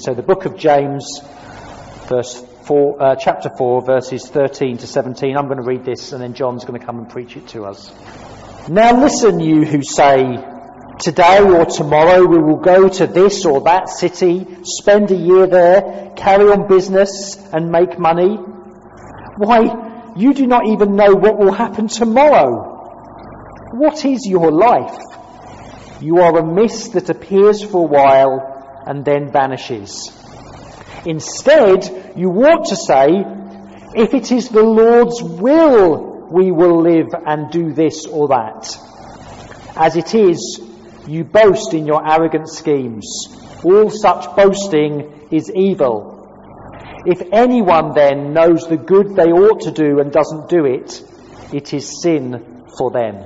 So the book of James, chapter 4, verses 13 to 17. I'm going to read this and then John's going to come and preach it to us. Now listen, you who say, today or tomorrow we will go to this or that city, spend a year there, carry on business and make money. Why, you do not even know what will happen tomorrow. What is your life? You are a mist that appears for a while and then vanishes. Instead, you ought to say, if it is the Lord's will, we will live and do this or that. As it is, you boast in your arrogant schemes. All such boasting is evil. If anyone then knows the good they ought to do and doesn't do it, it is sin for them.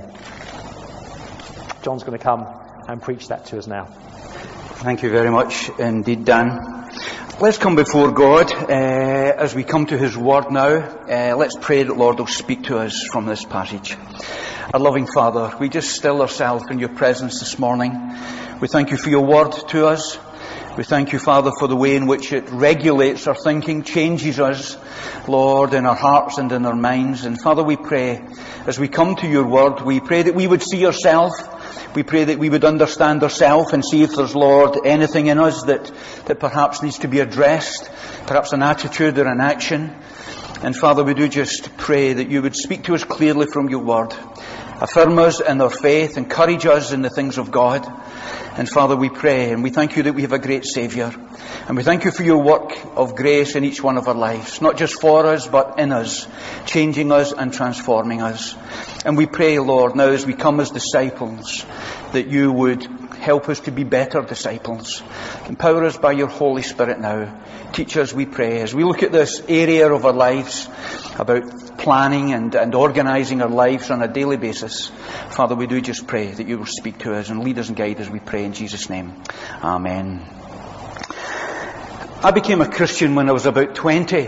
John's going to come and preach that to us now. Thank you very much indeed, Dan. Let's come before God as we come to His Word now. Let's pray that Lord will speak to us from this passage. Our loving Father, we just still ourselves in Your presence this morning. We thank You for Your Word to us. We thank You, Father, for the way in which it regulates our thinking, changes us, Lord, in our hearts and in our minds. And Father, we pray, as we come to Your Word, we pray that we would see ourselves. We pray that we would understand ourselves and see if there's, Lord, anything in us that perhaps needs to be addressed, perhaps an attitude or an action. And Father, we do just pray that You would speak to us clearly from Your Word. Affirm us in our faith, encourage us in the things of God. And Father, we pray and we thank You that we have a great Saviour. And we thank You for Your work of grace in each one of our lives. Not just for us, but in us. Changing us and transforming us. And we pray, Lord, now as we come as disciples, that You would help us to be better disciples. Empower us by Your Holy Spirit now. Teach us, we pray, as we look at this area of our lives, about planning and organising our lives on a daily basis. Father, we do just pray that You will speak to us and lead us and guide us, we pray in Jesus' name. Amen. I became a Christian when I was about 20,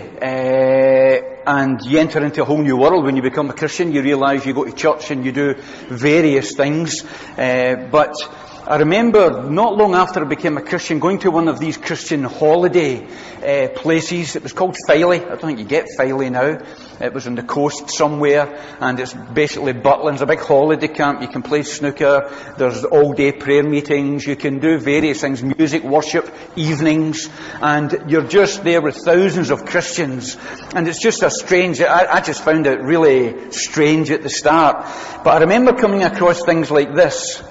and you enter into a whole new world when you become a Christian. You realise you go to church and you do various things, but I remember not long after I became a Christian going to one of these Christian holiday places. It was called Filey. I don't think you get Filey now. It was on the coast somewhere, and it's basically Butlins, a big holiday camp. You can play snooker, there's all-day prayer meetings, you can do various things, music, worship, evenings, and you're just there with thousands of Christians. And it's just a strange, I just found it really strange at the start. But I remember coming across things like this.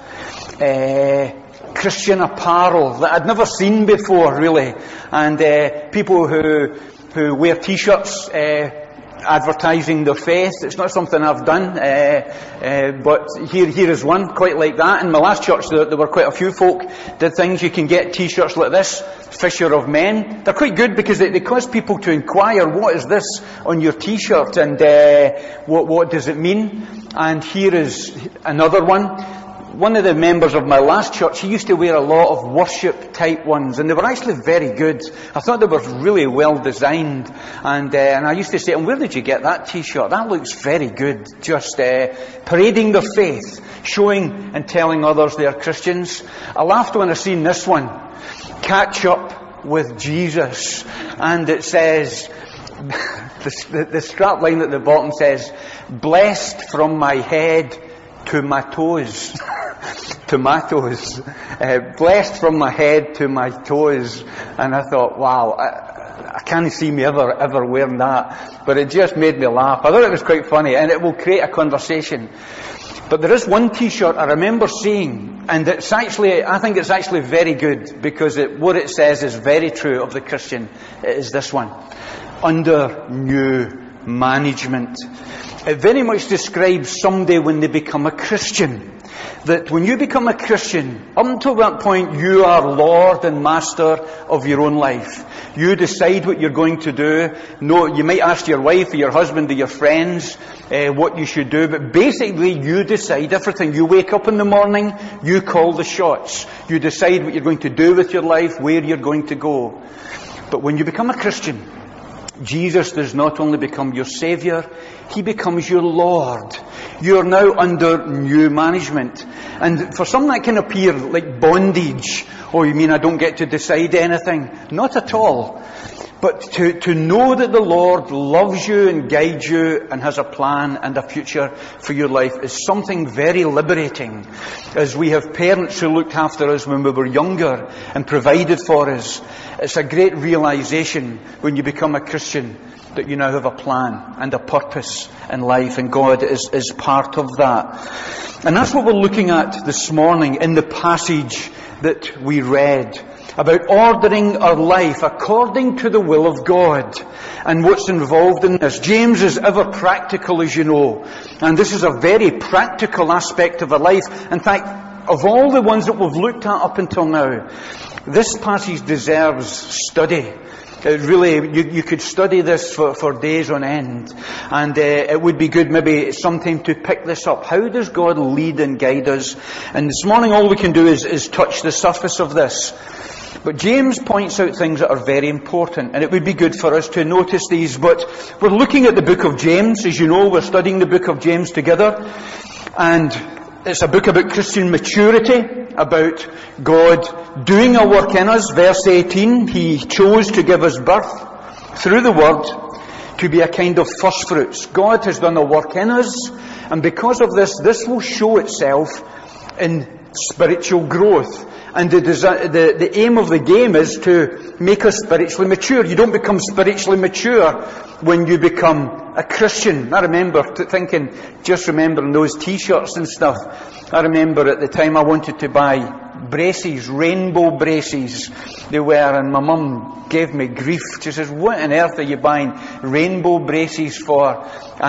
Christian apparel that I'd never seen before, really, and people who wear t-shirts advertising their faith. It's not something I've done, but here is one quite like that. In my last church there were quite a few folk did things. You can get t-shirts like this, Fisher of Men. They're quite good because they cause people to inquire, what is this on your t-shirt, and what does it mean? And here is another one. One of the members of my last church, he used to wear a lot of worship type ones, and they were actually very good. I thought they were really well designed, and I used to say, and where did you get that t-shirt? That looks very good. Just parading their faith, showing and telling others they are Christians. I laughed when I seen this one, Catch Up with Jesus, and it says, the strap line at the bottom says, blessed from my head to my toes. Tomatoes. Blessed from my head to my toes. And I thought, wow, I can't see me ever wearing that. But it just made me laugh. I thought it was quite funny, and it will create a conversation. But there is one t-shirt I remember seeing, and I think it's actually very good, because what it says is very true of the Christian. It is this one. Under new management. It very much describes someday when they become a Christian. That when you become a Christian, up until that point you are Lord and Master of your own life. You decide what you're going to do. No, you might ask your wife or your husband or your friends what you should do, but basically you decide everything. You wake up in the morning, you call the shots. You decide what you're going to do with your life, where you're going to go. But when you become a Christian, Jesus does not only become your Saviour, He becomes your Lord. You're now under new management. And for some that can appear like bondage. Oh, you mean I don't get to decide anything? Not at all. But to know that the Lord loves you and guides you and has a plan and a future for your life is something very liberating. As we have parents who looked after us when we were younger and provided for us, it's a great realization when you become a Christian that you now have a plan and a purpose in life, and God is part of that. And that's what we're looking at this morning in the passage that we read, about ordering our life according to the will of God and what's involved in this. James is ever practical, as you know, and this is a very practical aspect of our life. In fact, of all the ones that we've looked at up until now, this passage deserves study. It really, you could study this for days on end, and it would be good maybe sometime to pick this up. How does God lead and guide us? And this morning all we can do is touch the surface of this. But James points out things that are very important, and it would be good for us to notice these. But we're looking at the book of James. As you know, we're studying the book of James together, and it's a book about Christian maturity, about God doing a work in us. Verse 18, He chose to give us birth through the Word to be a kind of first fruits. God has done a work in us, and because of this, this will show itself in spiritual growth. And the aim of the game is to make us spiritually mature. You don't become spiritually mature when you become a Christian. I remember just remembering those t-shirts and stuff. I remember at the time I wanted to buy braces, rainbow braces they were, and my mum gave me grief. She says, what on earth are you buying rainbow braces for?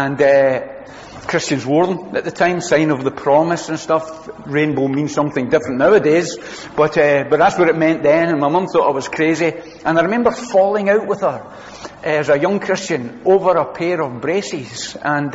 And Christians wore them at the time, sign of the promise and stuff. Rainbow means something different nowadays, but that's what it meant then, and my mum thought I was crazy. And I remember falling out with her as a young Christian over a pair of braces.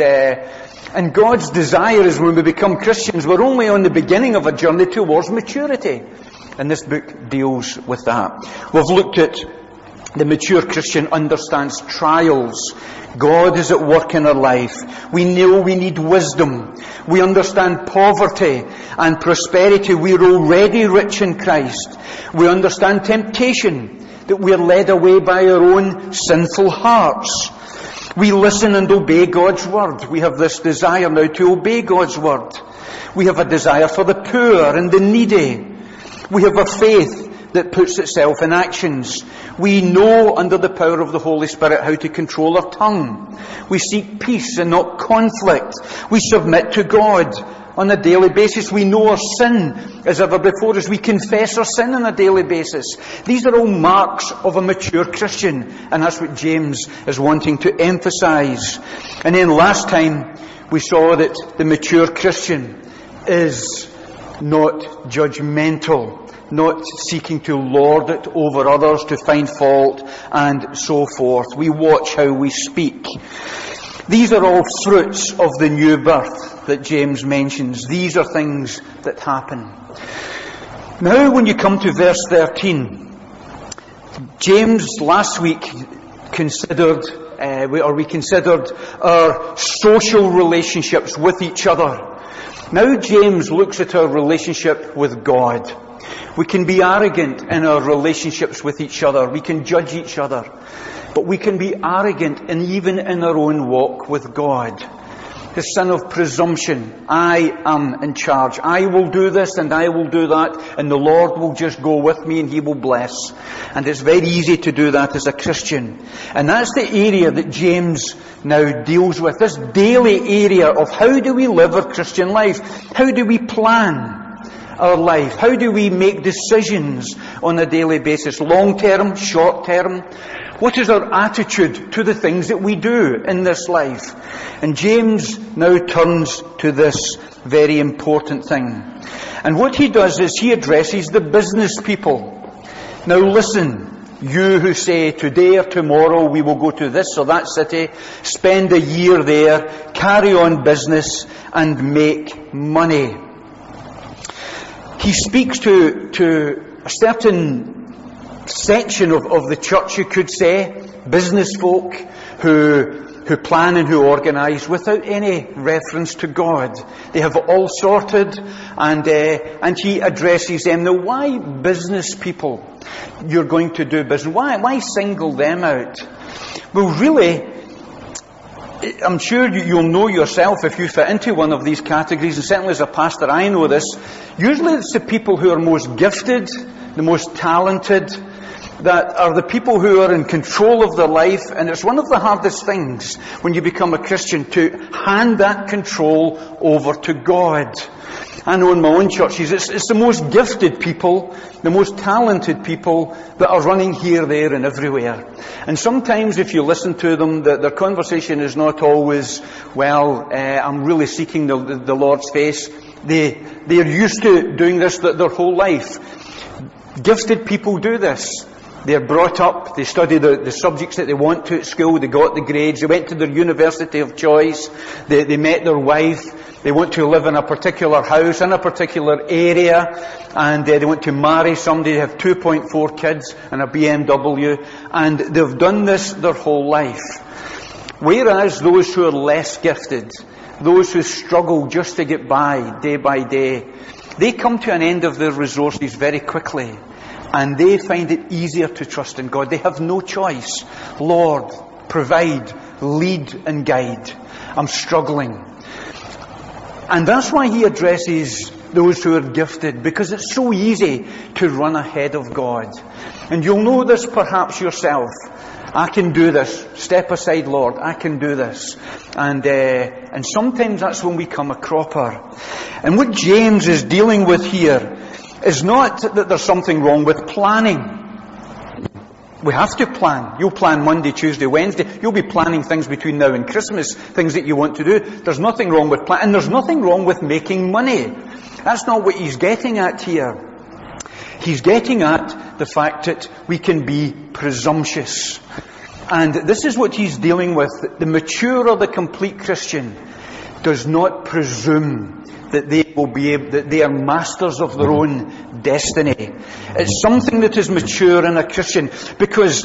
And God's desire is when we become Christians, we're only on the beginning of a journey towards maturity. And this book deals with that. We've looked at the mature Christian understands trials. God is at work in our life. We know we need wisdom. We understand poverty and prosperity. We're already rich in Christ. We understand temptation, that we're led away by our own sinful hearts. We listen and obey God's word. We have this desire now to obey God's word. We have a desire for the poor and the needy. We have a faith that puts itself in actions. We know under the power of the Holy Spirit how to control our tongue. We seek peace and not conflict. We submit to God on a daily basis. We know our sin as ever before us. We confess our sin on a daily basis. These are all marks of a mature Christian, and that's what James is wanting to emphasize. And then last time we saw that the mature Christian is not judgmental, not seeking to lord it over others, to find fault, and so forth. We watch how we speak. These are all fruits of the new birth that James mentions. These are things that happen. Now when you come to verse 13, James last week considered our social relationships with each other. Now James looks at our relationship with God. We can be arrogant in our relationships with each other. We can judge each other. But we can be arrogant and even in our own walk with God. The sin of presumption. I am in charge. I will do this and I will do that, and the Lord will just go with me and He will bless. And it's very easy to do that as a Christian. And that's the area that James now deals with. This daily area of how do we live our Christian life? How do we plan our life? How do we make decisions on a daily basis? Long term, short term? What is our attitude to the things that we do in this life? And James now turns to this very important thing. And what he does is he addresses the business people. Now listen, you who say today or tomorrow we will go to this or that city, spend a year there, carry on business and make money. He speaks to a certain section of the church, you could say, business folk who plan and who organise without any reference to God. They have it all sorted, and he addresses them. Now, why business people? You're going to do business. Why single them out? Well, really, I'm sure you'll know yourself if you fit into one of these categories, and certainly as a pastor I know this. Usually it's the people who are most gifted, the most talented, that are the people who are in control of their life, and it's one of the hardest things when you become a Christian to hand that control over to God. I know in my own churches, it's the most gifted people, the most talented people that are running here, there and everywhere. And sometimes if you listen to them, their conversation is not always, well, I'm really seeking the Lord's face. They're used to doing this their whole life. Gifted people do this. They're brought up, they study the subjects that they want to at school, they got the grades, they went to their university of choice, they met their wife, they want to live in a particular house, in a particular area, and they want to marry somebody, they have 2.4 kids and a BMW, and they've done this their whole life. Whereas those who are less gifted, those who struggle just to get by day, they come to an end of their resources very quickly. And they find it easier to trust in God. They have no choice. Lord, provide, lead and guide. I'm struggling. And that's why he addresses those who are gifted, because it's so easy to run ahead of God. And you'll know this perhaps yourself. I can do this. Step aside, Lord. I can do this. And sometimes that's when we come a cropper. And what James is dealing with here is not that there's something wrong with planning. We have to plan. You'll plan Monday, Tuesday, Wednesday. You'll be planning things between now and Christmas, things that you want to do. There's nothing wrong with planning. And there's nothing wrong with making money. That's not what he's getting at here. He's getting at the fact that we can be presumptuous. And this is what he's dealing with. The mature or the complete Christian does not presume that they are masters of their own destiny. It's something that is mature in a Christian, because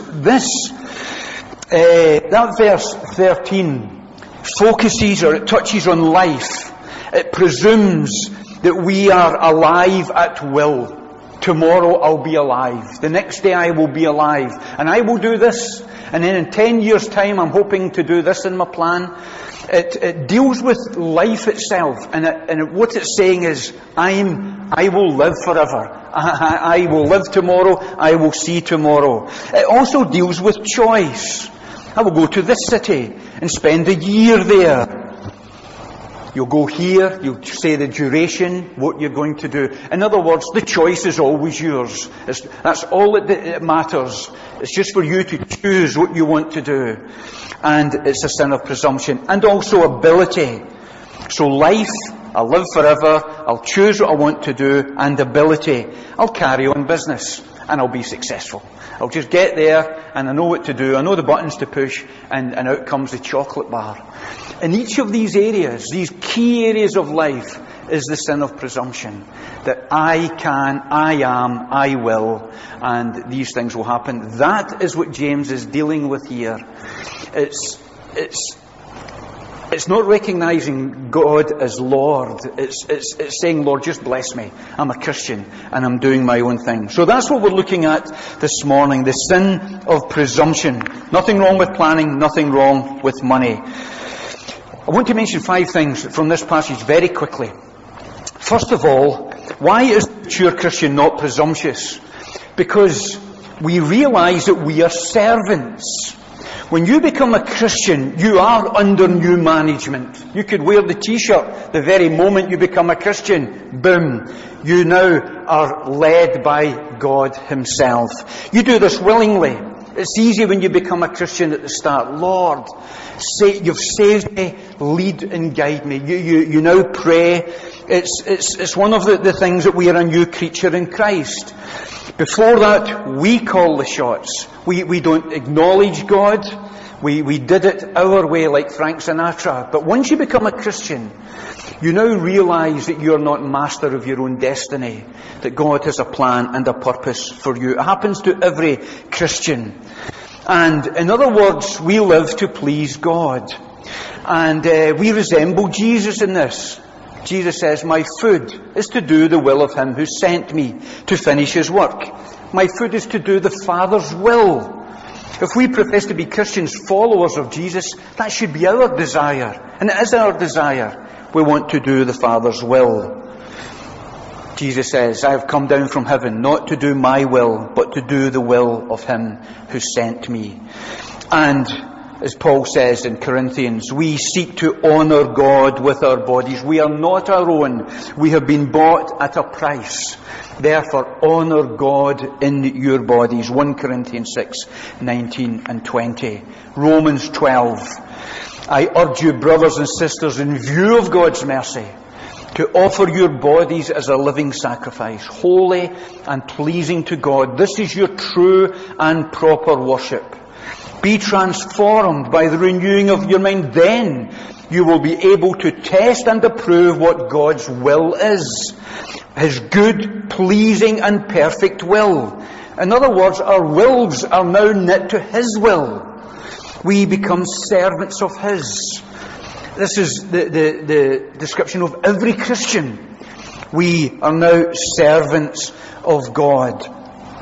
that verse 13 focuses, or it touches on life. It presumes that we are alive at will. Tomorrow I'll be alive. The next day I will be alive. And I will do this. And then in 10 years' time I'm hoping to do this in my plan. It deals with life itself, and what it's saying is, I will live forever. I will live tomorrow. I will see tomorrow. It also deals with choice. I will go to this city and spend a year there. You'll go here, you'll say the duration, what you're going to do. In other words, the choice is always yours. That's all that matters. It's just for you to choose what you want to do. And it's a sin of presumption. And also ability. So life, I'll live forever, I'll choose what I want to do, and ability. I'll carry on business, and I'll be successful. I'll just get there, and I know what to do, I know the buttons to push, and out comes the chocolate bar. In each of these areas, these key areas of life, is the sin of presumption. That I can, I am, I will, and these things will happen. That is what James is dealing with here. It's not recognizing God as Lord. It's saying, Lord, just bless me. I'm a Christian and I'm doing my own thing. So that's what we're looking at this morning. The sin of presumption. Nothing wrong with planning. Nothing wrong with money. I want to mention 5 things from this passage very quickly. First of all, why is the mature Christian not presumptuous? Because we realize that we are servants. When you become a Christian, you are under new management. You could wear the t-shirt the very moment you become a Christian. Boom. You now are led by God Himself. You do this willingly. It's easy when you become a Christian at the start. Lord, you've saved me, lead and guide me. You now pray. It's one of the things that we are a new creature in Christ. Before that, we call the shots. We don't acknowledge God. We did it our way like Frank Sinatra. But once you become a Christian, you now realise that you're not master of your own destiny, that God has a plan and a purpose for you. It happens to every Christian. And in other words, we live to please God. And we resemble Jesus in this. Jesus says, my food is to do the will of him who sent me to finish his work. My food is to do the Father's will. If we profess to be Christians, followers of Jesus, that should be our desire. And it is our desire. We want to do the Father's will. Jesus says, I have come down from heaven not to do my will, but to do the will of him who sent me. And as Paul says in Corinthians, we seek to honour God with our bodies. We are not our own. We have been bought at a price. Therefore, honour God in your bodies. 1 Corinthians 6:19 and 20. Romans 12. I urge you, brothers and sisters, in view of God's mercy, to offer your bodies as a living sacrifice, holy and pleasing to God. This is your true and proper worship. Be transformed by the renewing of your mind. Then you will be able to test and approve what God's will is. His good, pleasing and perfect will. In other words, our wills are now knit to His will. We become servants of His. This is the description of every Christian. We are now servants of God.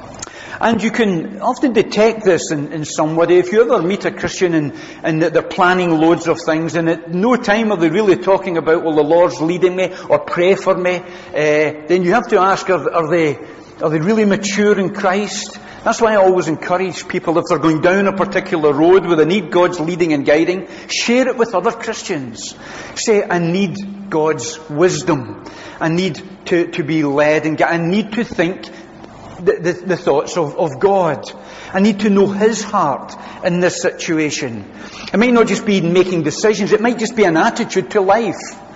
And you can often detect this in somebody. If you ever meet a Christian and they're planning loads of things, and at no time are they really talking about, well, the Lord's leading me, or pray for me, then you have to ask, are they really mature in Christ? That's why I always encourage people, if they're going down a particular road where they need God's leading and guiding, share it with other Christians. Say, I need God's wisdom. I need to be led and I need to think the thoughts of God. I need to know His heart in this situation. It might not just be making decisions, it might just be an attitude to life.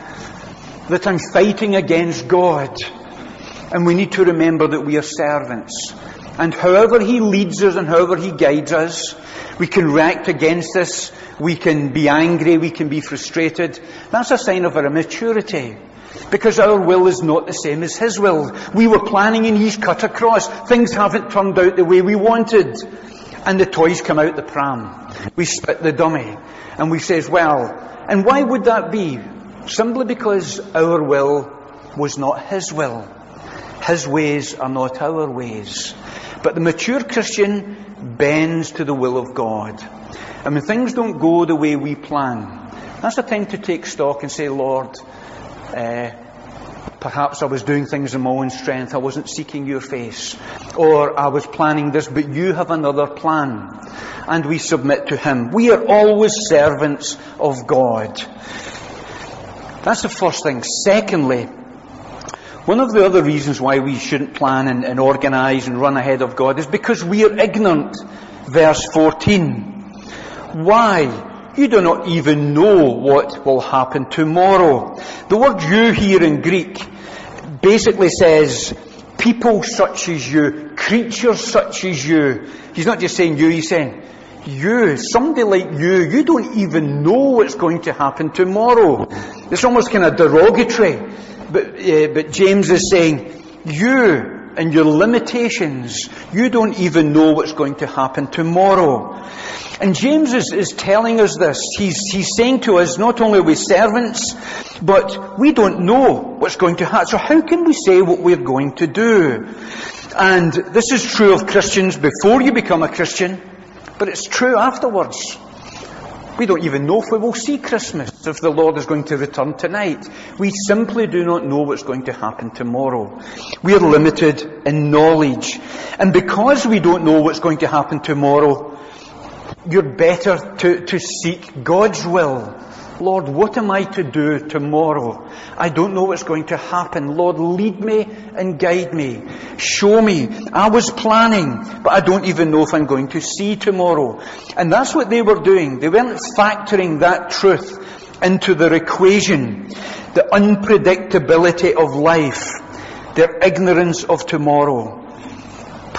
That I'm fighting against God. And we need to remember that we are servants. And however He leads us and however He guides us, we can react against this, we can be angry, we can be frustrated. That's a sign of our immaturity. Because our will is not the same as His will. We were planning and He's cut across. Things haven't turned out the way we wanted. And the toys come out the pram. We spit the dummy. And we says, well, and why would that be? Simply because our will was not His will. His ways are not our ways. But the mature Christian bends to the will of God. And when things don't go the way we plan, that's the time to take stock and say, Lord, perhaps I was doing things in my own strength. I wasn't seeking your face. Or I was planning this, but you have another plan. And we submit to Him. We are always servants of God. That's the first thing. Secondly, one of the other reasons why we shouldn't plan and organise and run ahead of God is because we are ignorant. Verse 14. Why? You do not even know what will happen tomorrow. The word you here in Greek basically says people such as you, creatures such as you. He's not just saying you, he's saying you, somebody like you don't even know what's going to happen tomorrow. It's almost kind of derogatory. But James is saying, you and your limitations, you don't even know what's going to happen tomorrow. And James is telling us this. He's saying to us, not only are we servants, but we don't know what's going to happen. So how can we say what we're going to do? And this is true of Christians before you become a Christian, but it's true afterwards. We don't even know if we will see Christmas, if the Lord is going to return tonight. We simply do not know what's going to happen tomorrow. We are limited in knowledge. And because we don't know what's going to happen tomorrow, you're better to seek God's will. Lord, what am I to do tomorrow? I don't know what's going to happen. Lord, lead me and guide me. Show me. I was planning, but I don't even know if I'm going to see tomorrow. And that's what they were doing. They weren't factoring that truth into their equation. The unpredictability of life. Their ignorance of tomorrow.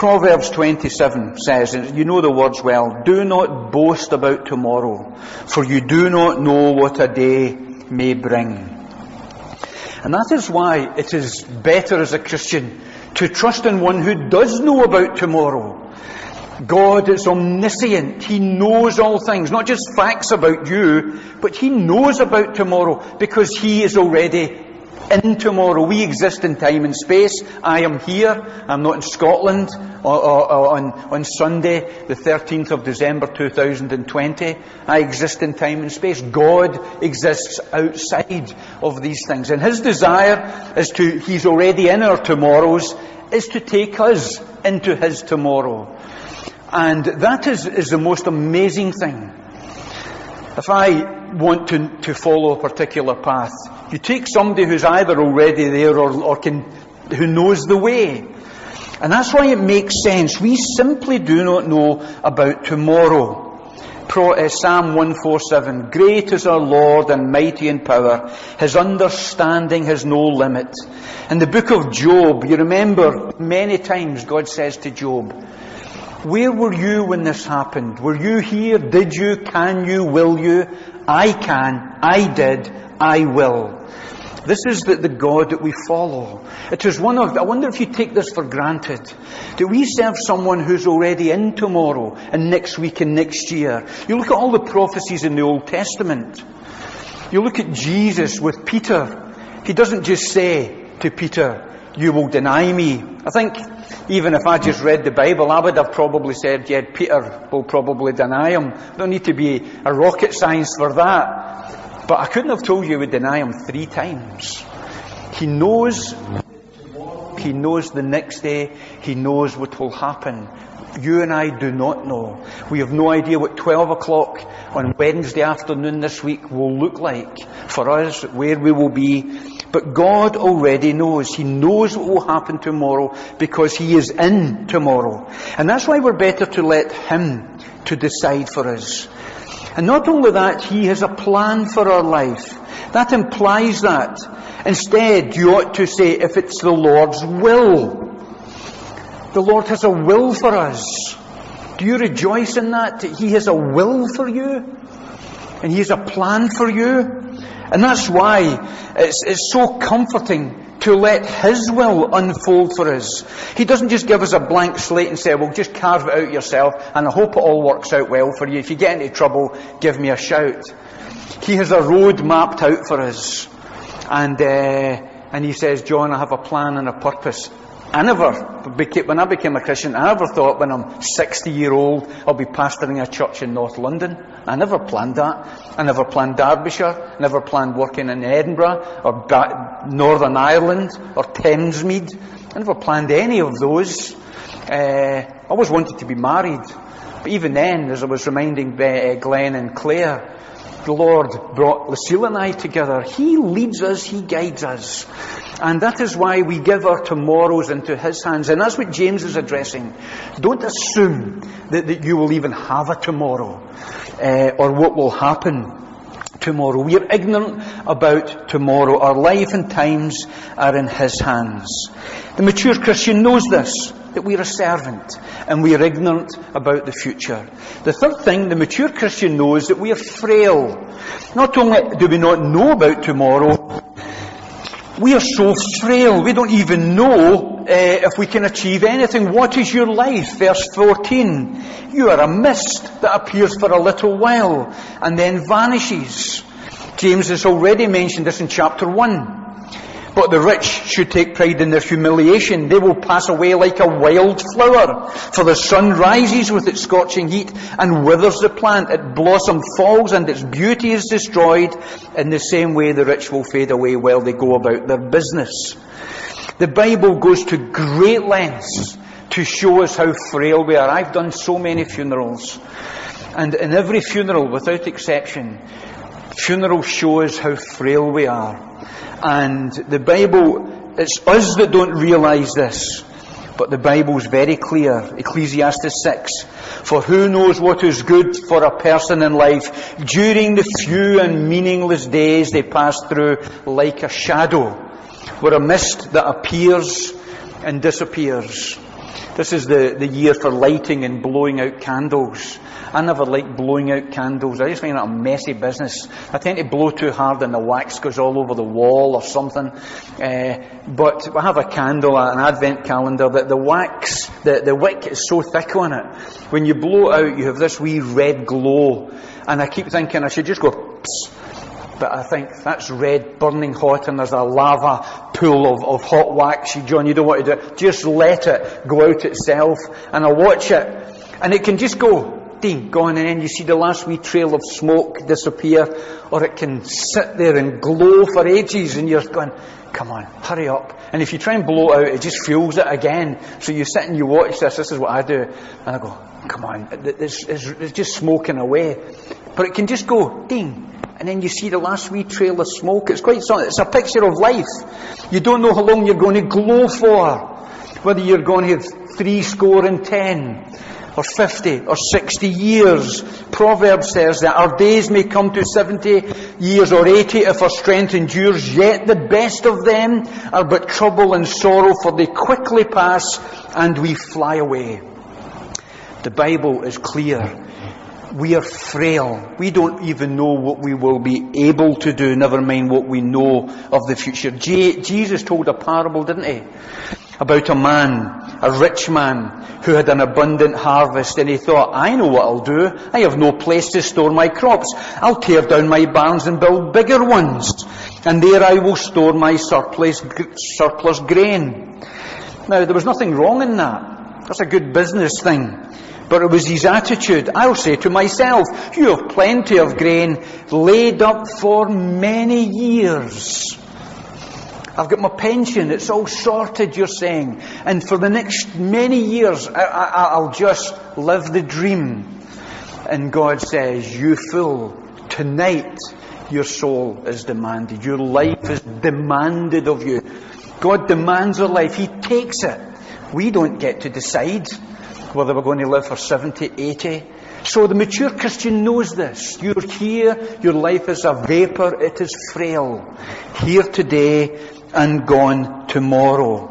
Proverbs 27 says, and you know the words well, "Do not boast about tomorrow, for you do not know what a day may bring." And that is why it is better as a Christian to trust in one who does know about tomorrow. God is omniscient. He knows all things, not just facts about you, but He knows about tomorrow because He is already in tomorrow. We exist in time and space. I am here. I'm not in Scotland on Sunday, the 13th of December 2020. I exist in time and space. God exists outside of these things. And His desire He's already in our tomorrows, is to take us into His tomorrow. And that is the most amazing thing. If I want to follow a particular path, you take somebody who's either already there who knows the way. And that's why it makes sense. We simply do not know about tomorrow. Psalm 147, "Great is our Lord and mighty in power. His understanding has no limit." In the book of Job, you remember many times God says to Job, "Where were you when this happened? Were you here? Did you? Can you? Will you?" I can, I did, I will. This is the God that we follow. It is I wonder if you take this for granted, that we serve someone who's already in tomorrow and next week and next year. You look at all the prophecies in the Old Testament. You look at Jesus with Peter. He doesn't just say to Peter, "You will deny me." I think even if I just read the Bible, I would have probably said, yeah, Peter will probably deny Him. Don't need to be a rocket science for that. But I couldn't have told you He would deny Him 3 times. He knows the next day. He knows what will happen. You and I do not know. We have no idea what 12 o'clock on Wednesday afternoon this week will look like for us, where we will be. But God already knows. He knows what will happen tomorrow because He is in tomorrow. And that's why we're better to let Him to decide for us. And not only that, He has a plan for our life. That implies that. Instead, you ought to say, if it's the Lord's will. The Lord has a will for us. Do you rejoice in that? That He has a will for you? And He has a plan for you? And that's why it's so comforting to let His will unfold for us. He doesn't just give us a blank slate and say, well, just carve it out yourself and I hope it all works out well for you. If you get into trouble, give me a shout. He has a road mapped out for us. And He says, John, I have a plan and a purpose. When I became a Christian, I never thought when I'm 60-year-old I'll be pastoring a church in North London. I never planned that. I never planned Derbyshire. Never planned working in Edinburgh or Northern Ireland or Thamesmead. I never planned any of those. I always wanted to be married. But even then, as I was reminding Glenn and Claire, the Lord brought Lucille and I together. He leads us, He guides us. And that is why we give our tomorrows into His hands. And that's what James is addressing. Don't assume that you will even have a tomorrow, or what will happen tomorrow. We are ignorant about tomorrow. Our life and times are in His hands. The mature Christian knows this, that we are a servant and we are ignorant about the future. The third thing, the mature Christian knows that we are frail. Not only do we not know about tomorrow, we are so frail. We don't even know if we can achieve anything. What is your life? Verse 14. You are a mist that appears for a little while and then vanishes. James has already mentioned this in chapter 1. But the rich should take pride in their humiliation. They will pass away like a wild flower. For the sun rises with its scorching heat and withers the plant. Its blossom falls and its beauty is destroyed. In the same way the rich will fade away while they go about their business. The Bible goes to great lengths to show us how frail we are. I've done so many funerals. And in every funeral, without exception, funerals show us how frail we are. And the Bible, it's us that don't realise this, but the Bible's very clear. Ecclesiastes 6. For who knows what is good for a person in life during the few and meaningless days they pass through like a shadow. We're a mist that appears and disappears. This is the year for lighting and blowing out candles. I never like blowing out candles. I just find that a messy business. I tend to blow too hard and the wax goes all over the wall or something. But I have a candle, an advent calendar, that the wax, the wick is so thick on it. When you blow it out, you have this wee red glow. And I keep thinking I should just go, psst. But I think that's red, burning hot, and there's a lava pool of hot wax. John, you don't want to do it. Just let it go out itself. And I watch it, and it can just go, ding, gone, and then you see the last wee trail of smoke disappear, or it can sit there and glow for ages, and you're going, come on, hurry up. And if you try and blow it out, it just fuels it again. So you sit and you watch this. This is what I do. And I go, come on, it's just smoking away. But it can just go, ding. And then you see the last wee trail of smoke. It's quite something. It's a picture of life. You don't know how long you're going to glow for. Whether you're going to have 70 or 50 or 60 years. Proverbs says that our days may come to 70 years or 80 if our strength endures, yet the best of them are but trouble and sorrow, for they quickly pass and we fly away. The Bible is clear. We are frail. We don't even know what we will be able to do, never mind what we know of the future. Jesus told a parable, didn't he? About a man, a rich man, who had an abundant harvest, and he thought, I know what I'll do. I have no place to store my crops. I'll tear down my barns and build bigger ones, and there I will store my surplus grain. Now, there was nothing wrong in that. That's a good business thing. But it was his attitude. I'll say to myself, you have plenty of grain laid up for many years. I've got my pension, it's all sorted, you're saying. And for the next many years, I'll just live the dream. And God says, you fool, tonight your soul is demanded. Your life is demanded of you. God demands our life. He takes it. We don't get to decide whether we're going to live for 70, 80. So the mature Christian knows this. You're here, your life is a vapour, it is frail. Here today and gone tomorrow.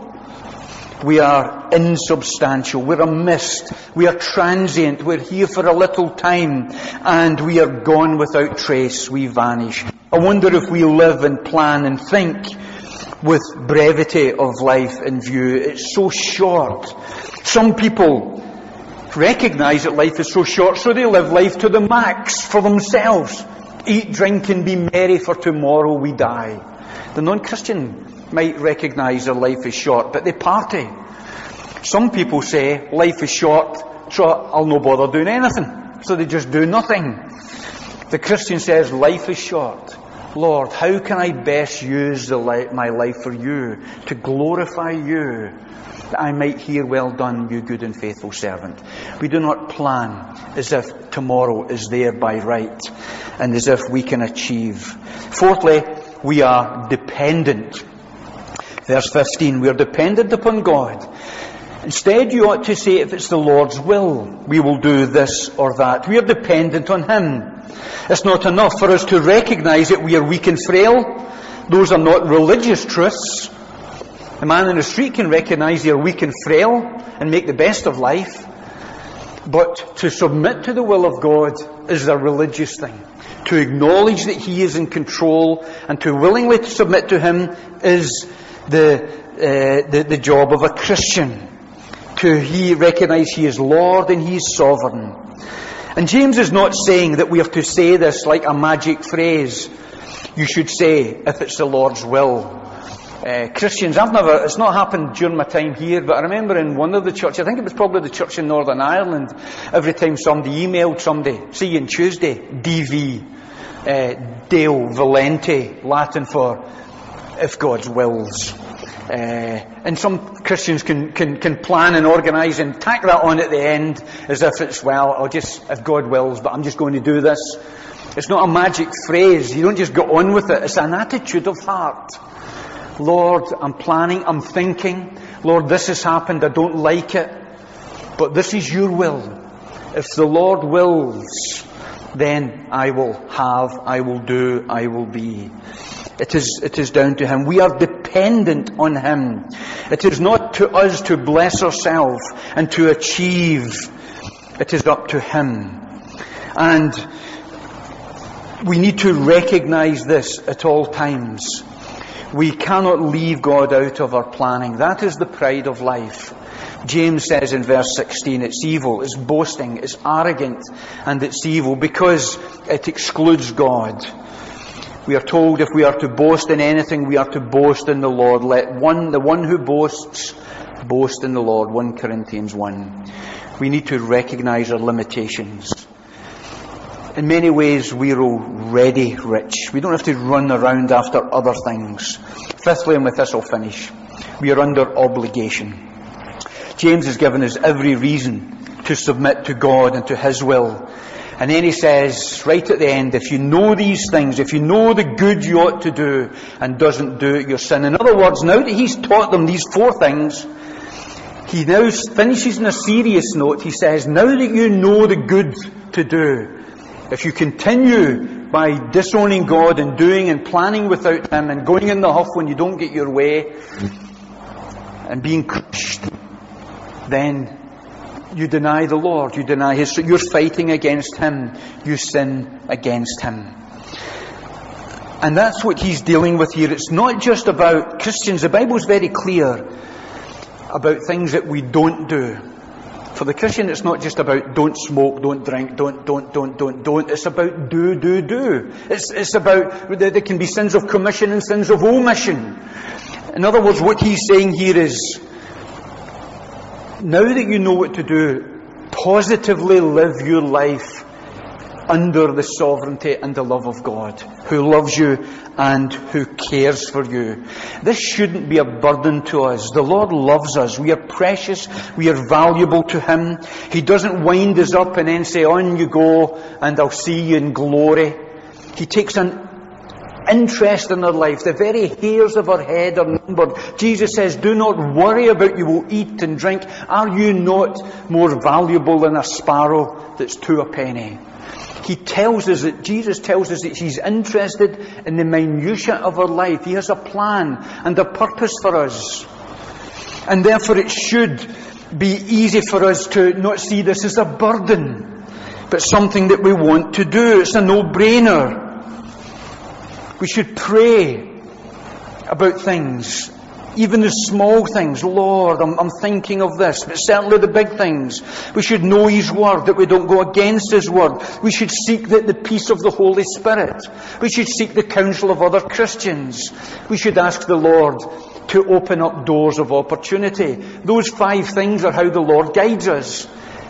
We are insubstantial, we're a mist, we are transient, we're here for a little time, and we are gone without trace, we vanish. I wonder if we live and plan and think with brevity of life in view. It's so short. Some people recognise that life is so short, so they live life to the max for themselves. Eat, drink and be merry, for tomorrow we die. The non-Christian might recognise their life is short, but they party. Some people say life is short, so I'll no bother doing anything. So they just do nothing. The Christian says life is short. Lord, how can I best use my life for you, to glorify you, that I might hear, well done, you good and faithful servant. We do not plan as if tomorrow is there by right, and as if we can achieve. Fourthly, we are dependent. Verse 15, we are dependent upon God. Instead, you ought to say, if it's the Lord's will, we will do this or that. We are dependent on Him. It's not enough for us to recognise that we are weak and frail. Those are not religious truths. The man in the street can recognise they are weak and frail and make the best of life. But to submit to the will of God is a religious thing. To acknowledge that He is in control and to willingly submit to Him is the job of a Christian. To recognise He is Lord and He is sovereign. And James is not saying that we have to say this like a magic phrase. You should say, if it's the Lord's will. Christians, it's not happened during my time here, but I remember in one of the churches, I think it was probably the church in Northern Ireland, every time somebody emailed somebody, see you on Tuesday, DV, Deo Volente, Latin for if God's wills. And some Christians can plan and organise and tack that on at the end as if it's, if God wills, but I'm just going to do this. It's not a magic phrase. You don't just go on with it. It's an attitude of heart. Lord, I'm planning, I'm thinking. Lord, this has happened, I don't like it. But this is your will. If the Lord wills, then I will have, I will do, I will be. It is down to Him. We are dependent on Him. It is not to us to bless ourselves and to achieve. It is up to Him. And we need to recognize this at all times. We cannot leave God out of our planning. That is the pride of life. James says in verse 16, it's evil, it's boasting, it's arrogant, and it's evil because it excludes God. We are told if we are to boast in anything, we are to boast in the Lord. Let the one who boasts, boast in the Lord. 1 Corinthians 1. We need to recognize our limitations. In many ways, we're already rich. We don't have to run around after other things. Fifthly, and with this I'll finish, we are under obligation. James has given us every reason to submit to God and to His will. And then he says, right at the end, if you know these things, if you know the good you ought to do and doesn't do it, you're sin. In other words, now that he's taught them these 4 things, he now finishes in a serious note. He says, now that you know the good to do, if you continue by disowning God and doing and planning without Him and going in the huff when you don't get your way and being crushed, then you deny the Lord, you deny His, you're fighting against Him, you sin against Him. And that's what he's dealing with here. It's not just about Christians. The Bible's very clear about things that we don't do. For the Christian, it's not just about don't smoke, don't drink, don't. It's about do. It's about, there can be sins of commission and sins of omission. In other words, what he's saying here is, now that you know what to do, positively live your life under the sovereignty and the love of God, who loves you and who cares for you. This shouldn't be a burden to us. The Lord loves us. We are precious. We are valuable to Him. He doesn't wind us up and then say, on you go and I'll see you in glory. He takes an interest in our life. The very hairs of our head are numbered. Jesus says, do not worry about you will eat and drink. Are you not more valuable than a sparrow that's 2 a penny? Jesus tells us that He's interested in the minutiae of our life. He has a plan and a purpose for us. And therefore it should be easy for us to not see this as a burden, but something that we want to do. It's a no-brainer. We should pray about things, even the small things. Lord, I'm thinking of this, but certainly the big things. We should know His Word, that we don't go against His Word. We should seek the peace of the Holy Spirit. We should seek the counsel of other Christians. We should ask the Lord to open up doors of opportunity. Those 5 things are how the Lord guides us.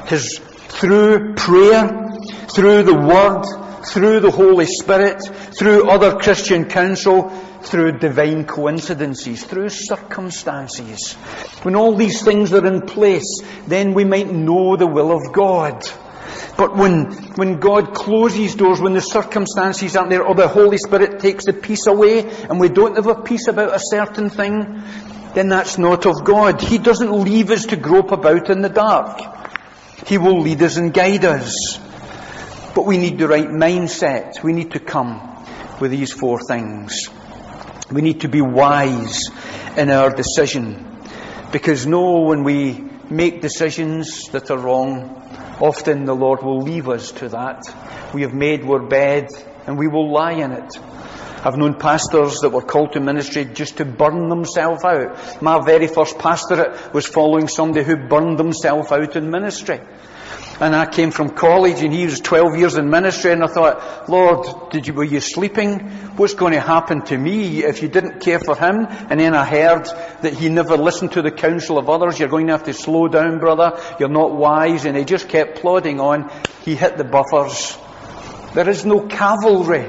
Through prayer, through the Word, through the Holy Spirit, through other Christian counsel, through divine coincidences, through circumstances. When all these things are in place, then we might know the will of God. But when God closes doors, when the circumstances aren't there, or the Holy Spirit takes the peace away, and we don't have a peace about a certain thing, then that's not of God. He doesn't leave us to grope about in the dark. He will lead us and guide us. But we need the right mindset. We need to come with these 4 things. We need to be wise in our decision. Because when we make decisions that are wrong, often the Lord will leave us to that. We have made our bed and we will lie in it. I've known pastors that were called to ministry just to burn themselves out. My very first pastorate was following somebody who burned themselves out in ministry. And I came from college and he was 12 years in ministry, and I thought, Lord, were you sleeping? What's going to happen to me if you didn't care for him? And then I heard that he never listened to the counsel of others. You're going to have to slow down, brother. You're not wise. And he just kept plodding on. He hit the buffers. There is no cavalry.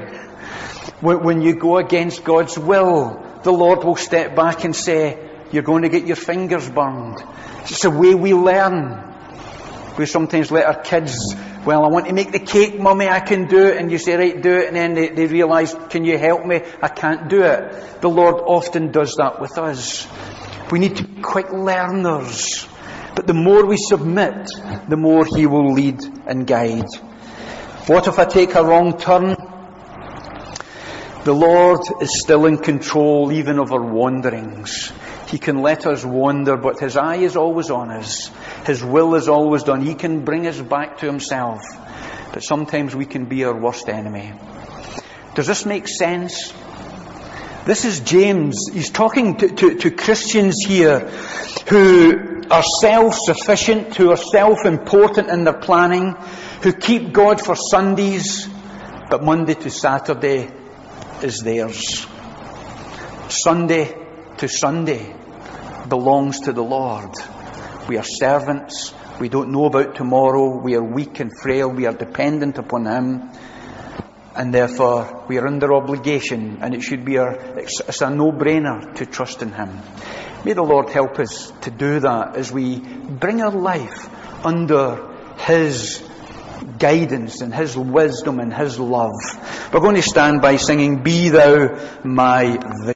When you go against God's will, the Lord will step back and say, you're going to get your fingers burned. It's the way we learn. We sometimes let our kids, I want to make the cake, Mummy, I can do it. And you say, right, do it. And then they realise, can you help me? I can't do it. The Lord often does that with us. We need to be quick learners. But the more we submit, the more He will lead and guide. What if I take a wrong turn? The Lord is still in control even of our wanderings. He can let us wander, but His eye is always on us. His will is always done. He can bring us back to Himself. But sometimes we can be our worst enemy. Does this make sense? This is James. He's talking to Christians here who are self-sufficient, who are self-important in their planning, who keep God for Sundays, but Monday to Saturday is theirs. Sunday to Sunday belongs to the Lord. We are servants. We don't know about tomorrow. We are weak and frail. We are dependent upon Him. And therefore, we are under obligation, and it should be it's a no-brainer to trust in Him. May the Lord help us to do that as we bring our life under His guidance and His wisdom and His love. We're going to stand by singing, Be Thou My